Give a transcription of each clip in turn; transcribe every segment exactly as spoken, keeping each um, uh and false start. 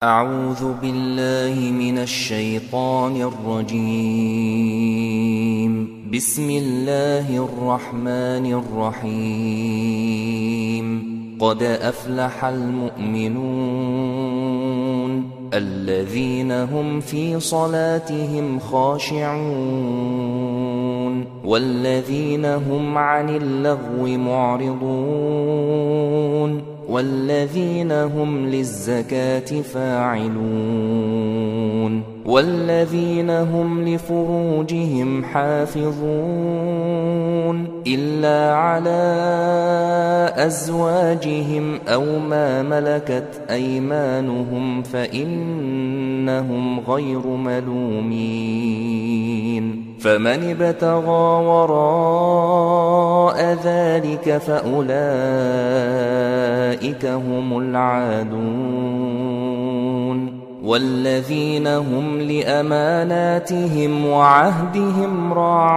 أعوذ بالله من الشيطان الرجيم. بسم الله الرحمن الرحيم. قد أفلح المؤمنون الذين هم في صلاتهم خاشعون والذين هم عن اللغو معرضون والذين هم للزكاة فاعلون والذين هم لفروجهم حافظون إلا على أزواجهم أو ما ملكت أيمانهم فإنهم غير ملومين. فمن ابتغى وراء ذلك فأولئك هم العادون والذين هم لأماناتهم وعهدهم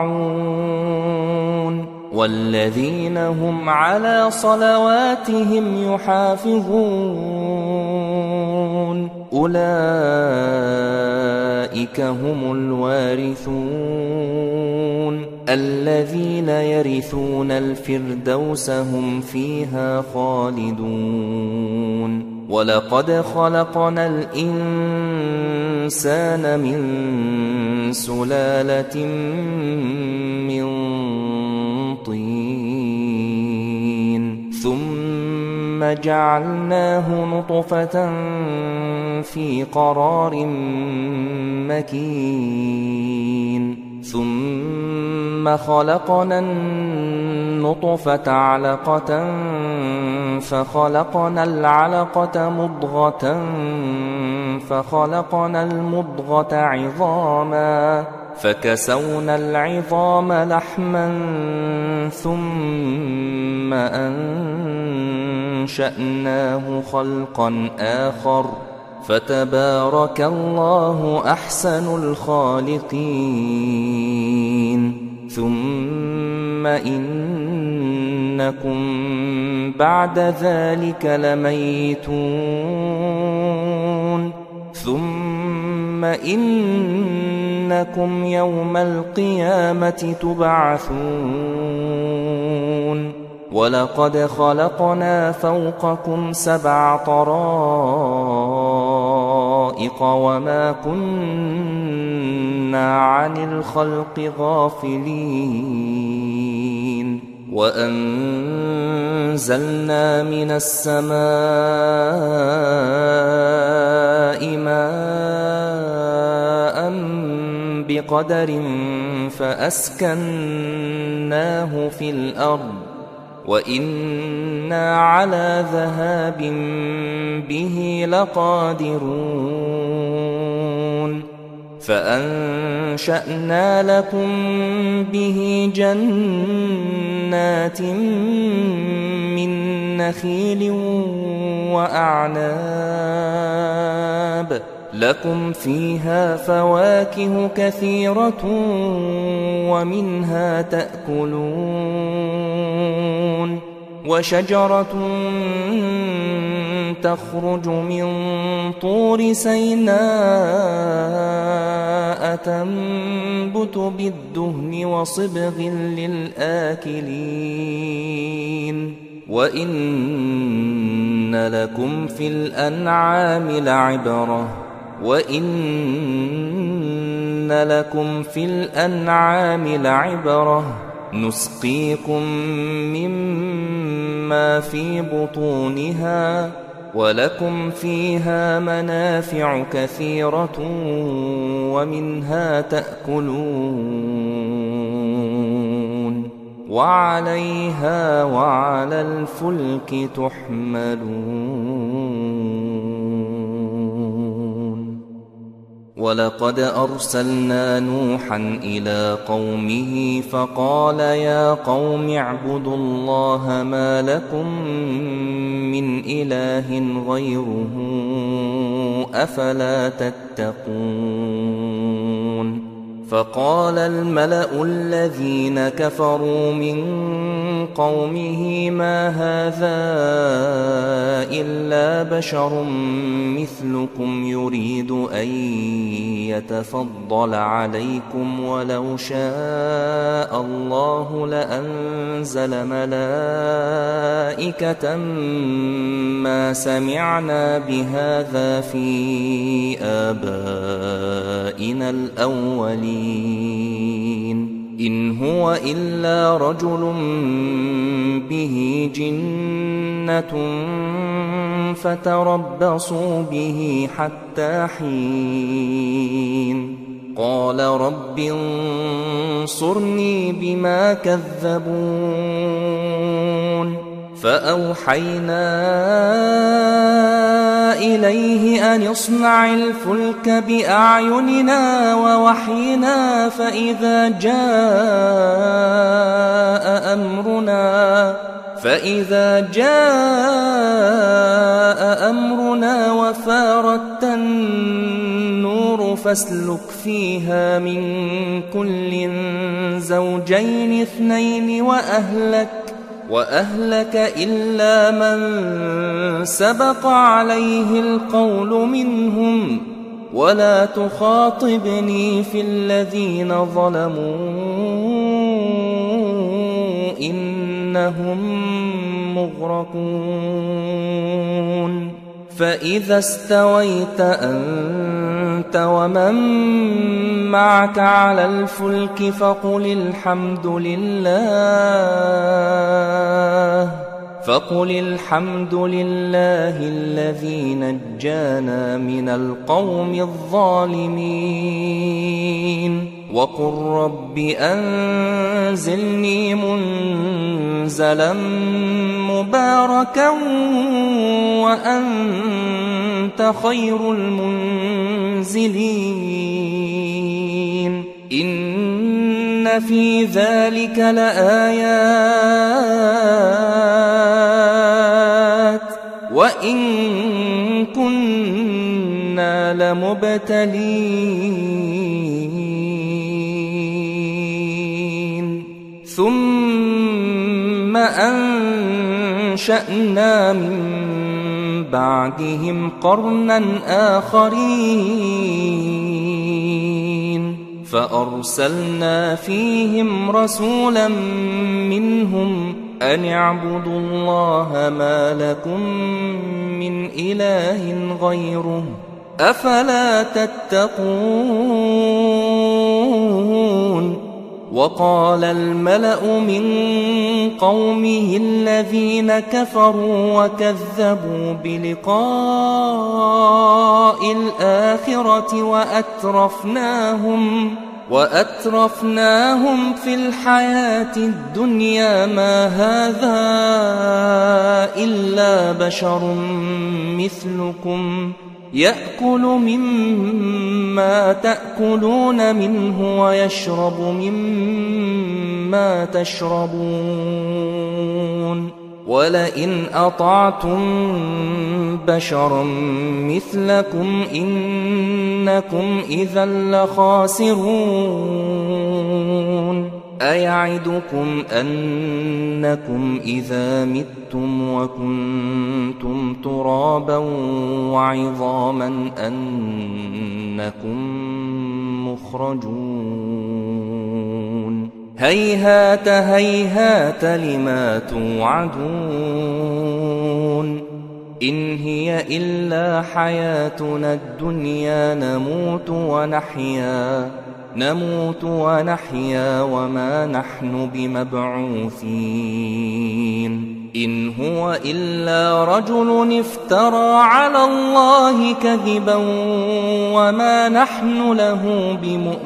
راعون والذين هم على صلواتهم يحافظون أولئك هم الوارثون الذين يرثون الفردوس هم فيها خالدون. ولقد خلقنا الإنسان من سلالة من طين ثم جعلناه نطفة في قرار مكين ثم خلقنا النطفة علقة فخلقنا العلقة مضغة فخلقنا المضغة عظاما فكسونا العظام لحما ثم أنشأناه خلقا آخر فتبارك الله أحسن الخالقين. ثم إنكم بعد ذلك لميتون ثم إنكم يوم القيامة تبعثون. ولقد خلقنا فوقكم سبع طرائق وما كنا عن الخلق غافلين وأنزلنا من السماء ماء بقدر فأسكناه في الأرض وإنا على ذهاب به لقادرون. فأنشأنا لكم به جنات من نخيل وأعناب لكم فيها فواكه كثيرة ومنها تأكلون وشجرة تخرج من طور سيناء تنبت بالدهن وصبغ للآكلين وإن لكم في الأنعام لعبرة وإن لكم في الأنعام لعبرة نسقيكم مما في بطونها ولكم فيها منافع كثيرة ومنها تأكلون وعليها وعلى الفلك تحملون. ولقد أرسلنا نوحا إلى قومه فقال يا قوم اعبدوا الله ما لكم من إله غيره أفلا تتقون. فقال الملأ الذين كفروا من قومه ما هذا إلا بشر مثلكم يريد أن يتفضل عليكم ولو شاء الله لأنزل ملائكة ما سمعنا بهذا في آبائنا الأولين إن هو إلا رجل به جنة فتربصوا به حتى حين قال رب انصرني بما كذبون فأوحينا إليه أن اصنع الفلك بأعيننا ووحينا فإذا جاء أمرنا فإذا جاء أمرنا وفارت النور فاسلك فيها من كل زوجين اثنين وأهلك وأهلك إلا من سبق عليه القول منهم ولا تخاطبني في الذين ظلموا إنهم مغرقون فإذا استويت أنت ومن معك على الفلك فقل الحمد لله فقل الحمد لله الذي نجانا من القوم الظالمين وقل رب أنزلني منزلا مباركا وأنت خير المنزلين إن في ذلك لآيات وإن كنا لمبتلين ثم أنشأنا من بعدهم قرنا آخرين فأرسلنا فيهم رسولا منهم أن اعبدوا الله ما لكم من إله غيره أفلا تتقون وقال الملأ من قومه الذين كفروا وكذبوا بلقاء الآخرة وأترفناهم وأترفناهم في الحياة الدنيا ما هذا إلا بشر مثلكم يأكل مما تأكلون منه ويشرب مما تشربون ولئن أطعتم بشرا مثلكم إنكم إذا لخاسرون أيعدكم أنكم إذا متم وكنتم ترابا وعظاما أنكم مخرجون هيهات هيهات لما توعدون إن هي إلا حياتنا الدنيا نموت ونحيا نموت ونحيا وما نحن بمبعوثين إن هو إلا رجل افترى على الله كذبا وما نحن له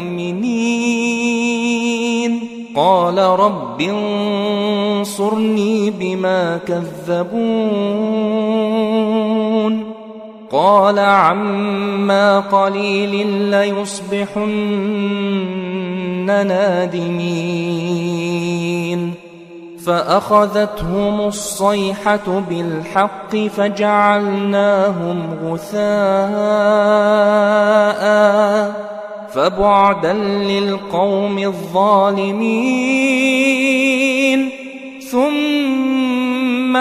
بمؤمنين قال رب انصرني بما كذبون قال عما قليل ليصبحن نادمين فأخذتهم الصيحة بالحق فجعلناهم غثاء فبعدا للقوم الظالمين ثم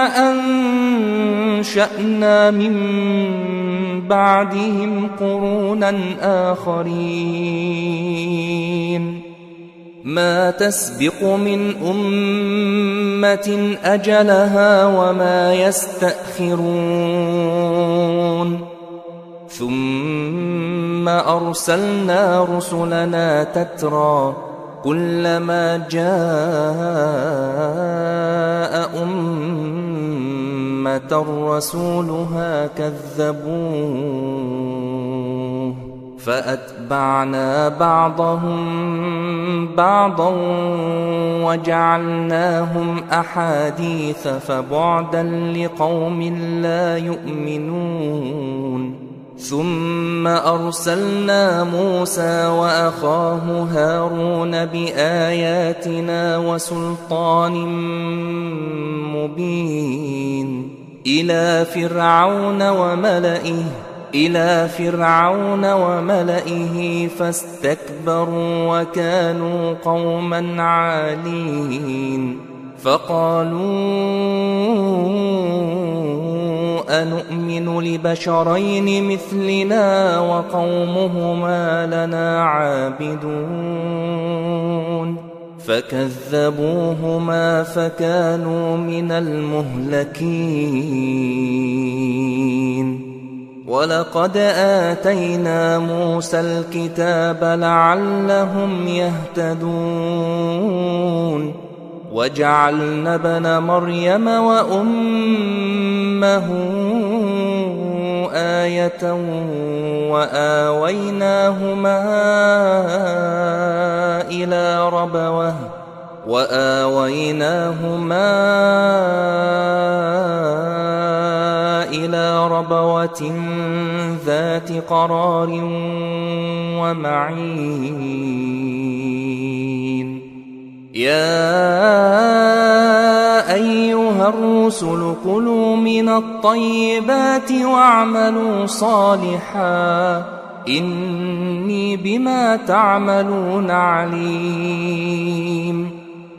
أنشأنا من بعدهم قرونا آخرين ما تسبق من أمة أجلها وما يستأخرون ثم أرسلنا رسلنا تترى كلما جاء أمة رسولها كذبوه فأتبعنا بعضهم بعضا وجعلناهم أحاديث فبعدا لقوم لا يؤمنون ثم أرسلنا موسى وأخاه هارون بآياتنا وسلطان مبين إلى فرعون وملئه إلى فرعون وملئه فاستكبروا وكانوا قوما عالين فقالوا أنؤمن لبشرين مثلنا وقومهما لنا عابدون فكذبوهما فكانوا من المهلكين ولقد آتينا موسى الكتاب لعلهم يهتدون وجعلنا ابن مريم وأمه آية وآويناهما إلى ربوة وآويناهما إلى ربوة ذات قرار ومعين يا أيها الرسل كلوا من الطيبات واعملوا صالحا إني بما تعملون عليم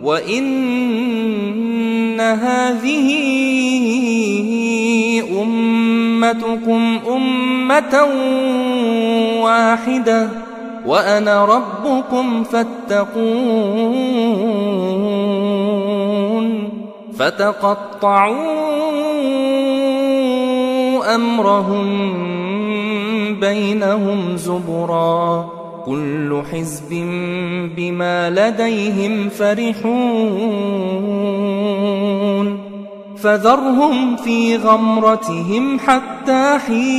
وإن هذه أمتكم أمة واحدة وأنا ربكم فاتقون فتقطعوا أمرهم بينهم زبرا كل حزب بما لديهم فرحون فذرهم في غمرتهم حتى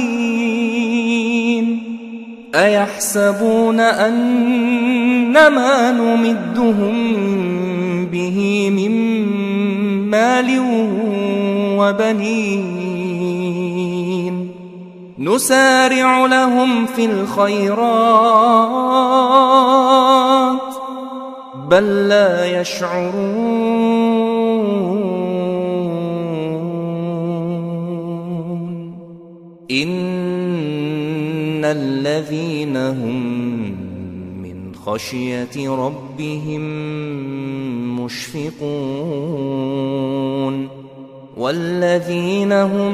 حين أيحسبون أنما نمدهم به من مال وبنين نسارع لهم في الخيرات بل لا يشعرون إن الذين هم من خشية ربهم مشفقون والذين هم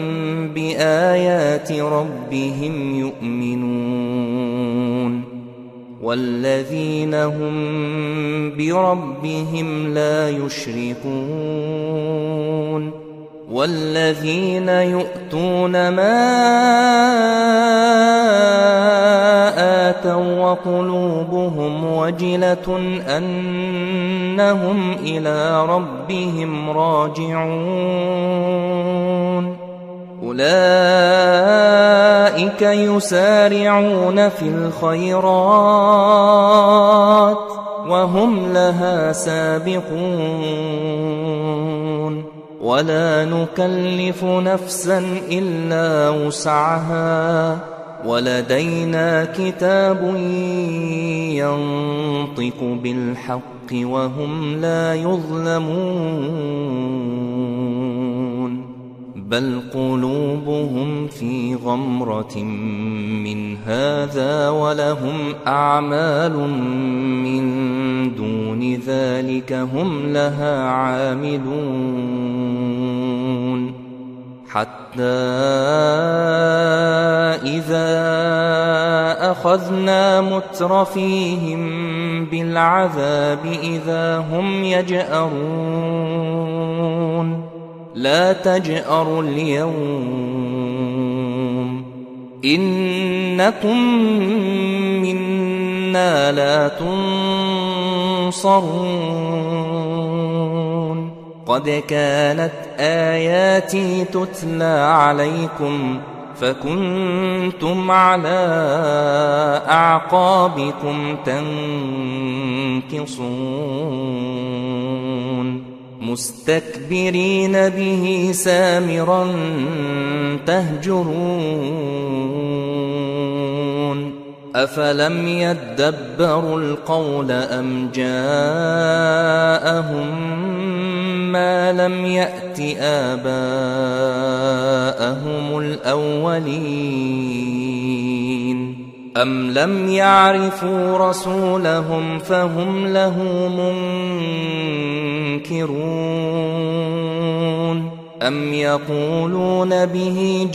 بآيات ربهم يؤمنون والذين هم بربهم لا يشركون والذين يؤتون ما آتوا وقلوبهم وجلة أنهم إلى ربهم راجعون أولئك يسارعون في الخيرات وهم لها سابقون ولا نكلف نفسا إلا وسعها ولدينا كتاب ينطق بالحق وهم لا يظلمون بل قلوبهم في غمرة من هذا ولهم أعمال من دون ذلك هم لها عاملون حتى إذا أخذنا مترفيهم بالعذاب إذا هم يجأرون لا تجأروا اليوم إنكم منا لا تنصرون قد كانت آياتي تتلى عليكم فكنتم على أعقابكم تنكصون مستكبرين به سامرا تهجرون أفلم يدبروا القول أم جاءهم ما لم يأت آباءهم الأولين أم لم يعرفوا رسولهم فهم له منكرون أم يقولون به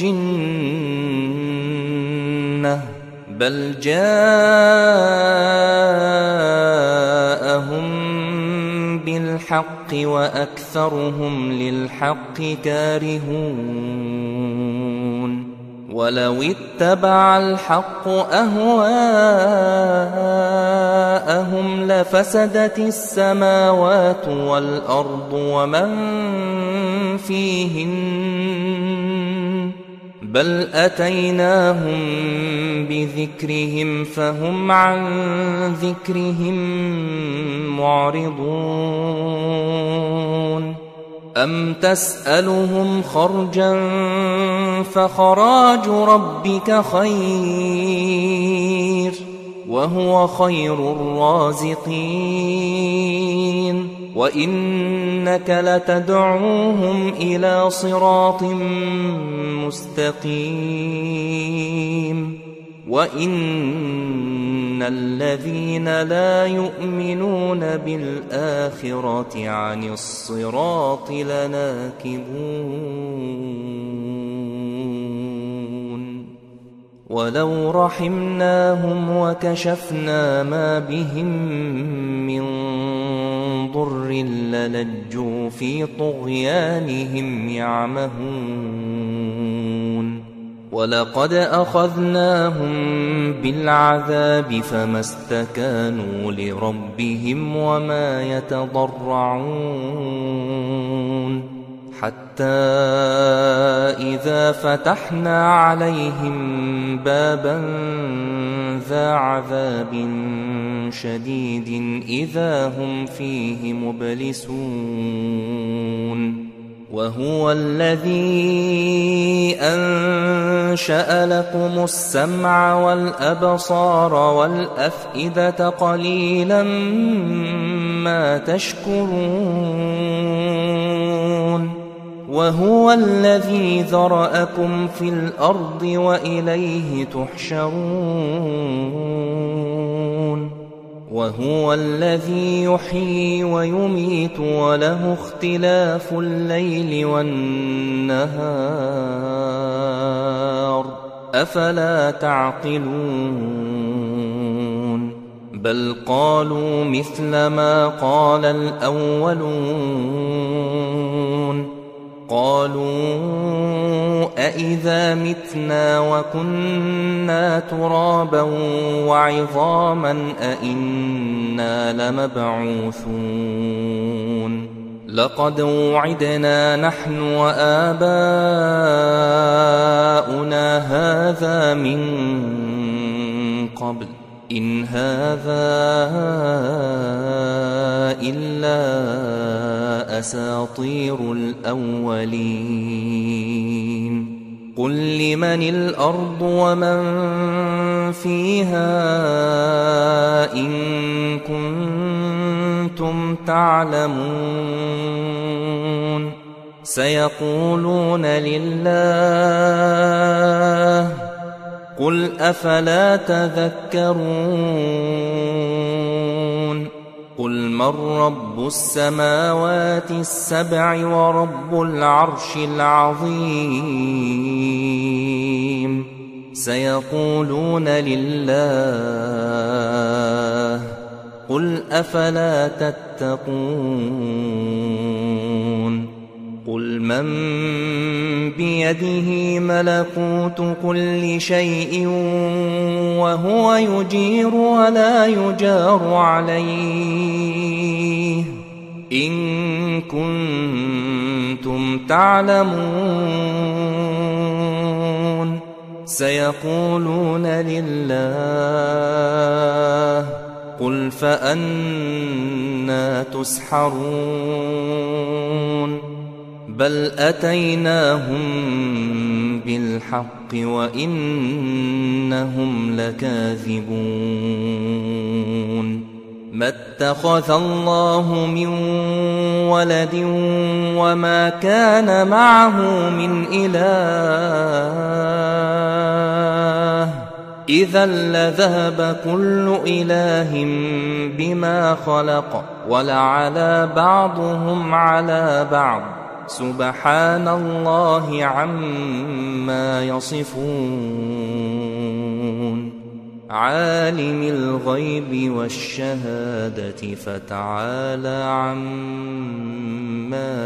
جنة بل جاءهم بالحق وأكثرهم للحق كارهون ولو اتبع الحق أهواءهم لفسدت السماوات والأرض ومن فيهن بل أتيناهم بذكرهم فهم عن ذكرهم معرضون أم تسألهم خرجا فخراج ربك خير وهو خير الرازقين وإنك لتدعوهم إلى صراط مستقيم وإن الذين لا يؤمنون بالآخرة عن الصراط لناكبون ولو رحمناهم وكشفنا ما بهم من ضر للجوا في طغيانهم يعمهون ولقد أخذناهم بالعذاب فما استكانوا لربهم وما يتضرعون حتى إذا فتحنا عليهم بابا ذا عذاب شديد إذا هم فيه مبلسون وهو الذي أنشأ لكم السمع والأبصار والأفئدة قليلا ما تشكرون وهو الذي ذرأكم في الأرض وإليه تحشرون وهو الذي يحيي ويميت وله اختلاف الليل والنهار أفلا تعقلون بل قالوا مثل ما قال الأولون قالوا أإذا متنا وكنا ترابا وعظاما أإنا لمبعوثون لقد وعدنا نحن وآباؤنا هذا من قبل إن هذا إلا أساطير الأولين قل لمن الأرض ومن فيها إن كنتم تعلمون سيقولون لله قل أفلا تذكرون قل من رب السماوات السبع ورب العرش العظيم سيقولون لله قل أفلا تتقون قل من بيده ملكوت كل شيء وهو يجير ولا يجار عليه إن كنتم تعلمون سيقولون لله قل فأنى تسحرون بل أتيناهم بالحق وإنهم لكاذبون ما اتخذ الله من ولد وما كان معه من إله إذا لذهب كل إله بما خلق ولعلى بعضهم على بعض سبحان الله عما يصفون عالم الغيب والشهادة فتعالى عما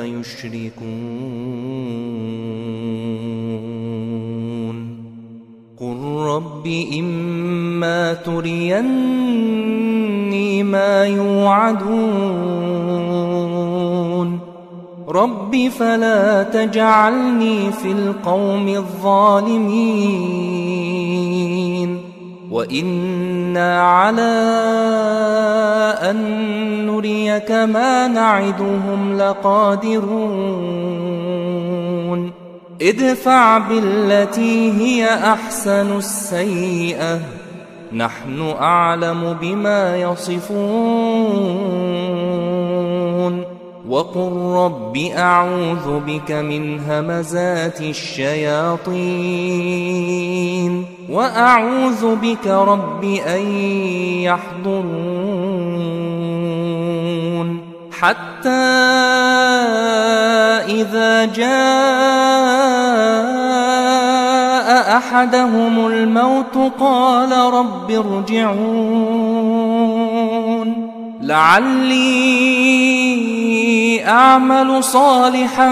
يشركون قل رب إما تريني ما يوعدون رب فلا تجعلني في القوم الظالمين وإنا على أن نريك ما نعدهم لقادرون ادفع بالتي هي أحسن السيئة نحن أعلم بما يصفون وقل رب أعوذ بك من همزات الشياطين وأعوذ بك رب أن يحضرون حتى إذا جاء أحدهم الموت قال رب ارجعون لعلي أعمل صالحا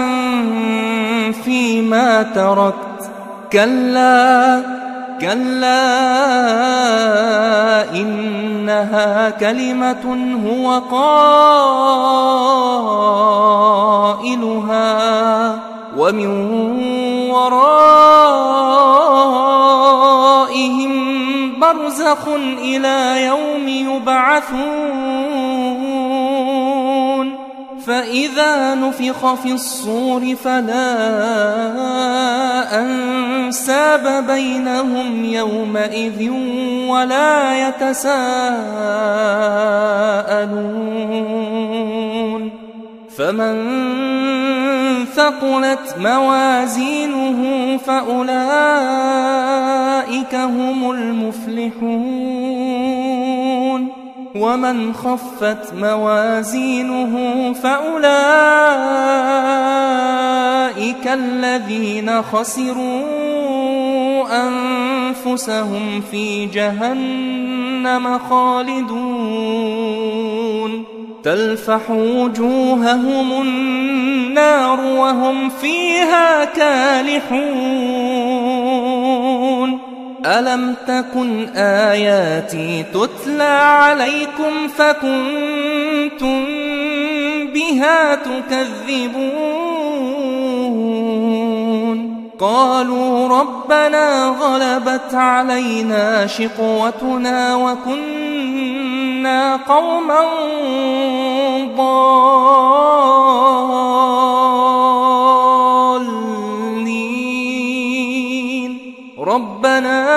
فيما تركت كلا كلا إنها كلمة هو قائلها ومن ورائهم برزخ إلى يوم يبعثون فإذا نفخ في الصور فلا أنساب بينهم يومئذ ولا يتساءلون فمن ثقلت موازينه فأولئك هم المفلحون ومن خفت موازينه فأولئك الذين خسروا أنفسهم في جهنم خالدون تلفح وجوههم النار وهم فيها كالحون ألم تكن آياتي تتلى عليكم فكنتم بها تكذبون قالوا ربنا غلبت علينا شقوتنا وكنا قوما ضالين ربنا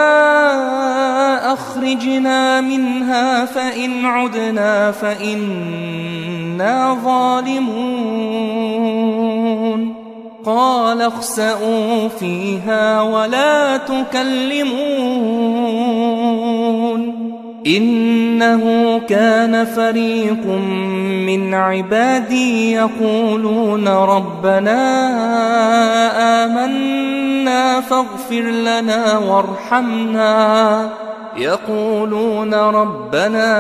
أخرجنا منها فإن عدنا فإنا ظالمون قال اخسئوا فيها ولا تكلمون إنه كان فريق من عبادي يقولون ربنا آمنا فاغفر لنا وارحمنا يقولون ربنا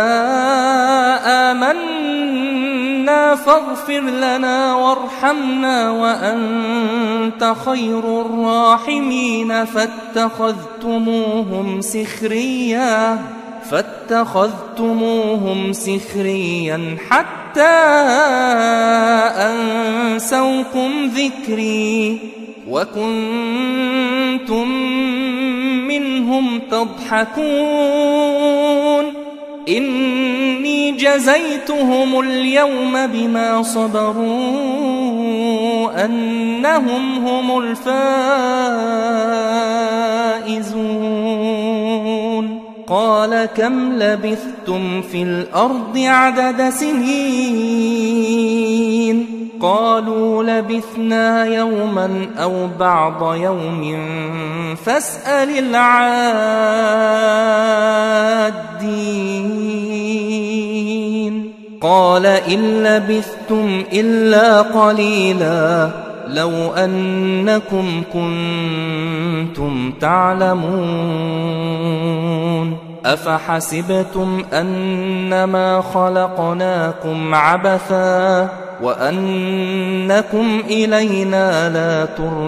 آمنا فاغفر لنا وارحمنا وأنت خير الراحمين فاتخذتموهم سخريا فاتخذتموهم سخريا حتى أنسوكم ذكري وكنتم منهم تضحكون إني جزيتهم اليوم بما صبروا أنهم هم الفائزون قال كم لبثتم في الأرض عدد سنين قالوا لبثنا يوما أو بعض يوم فاسأل العادين قال إن لبثتم إلا قليلا لو أنكم كنتم تعلمون أفحسبتم أنما خلقناكم عبثا وأنكم إلينا لا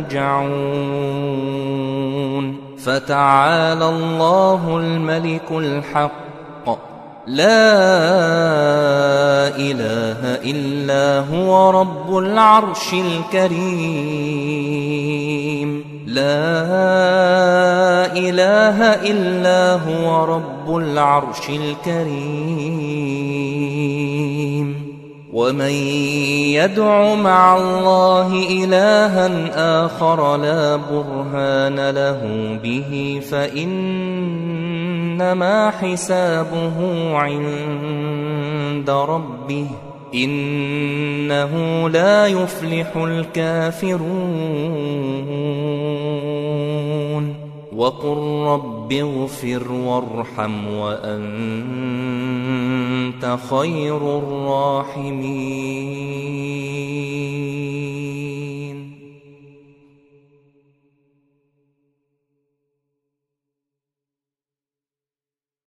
ترجعون فتعالى الله الملك الحق لا إله إلا هو رب العرش الكريم لا إله إلا هو رب العرش الكريم ومن يدع مع الله إلها آخر لا برهان له به فإنما حسابه عند ربه إنه لا يفلح الكافرون وقل رب اغفر وارحم وأنت خير الراحمين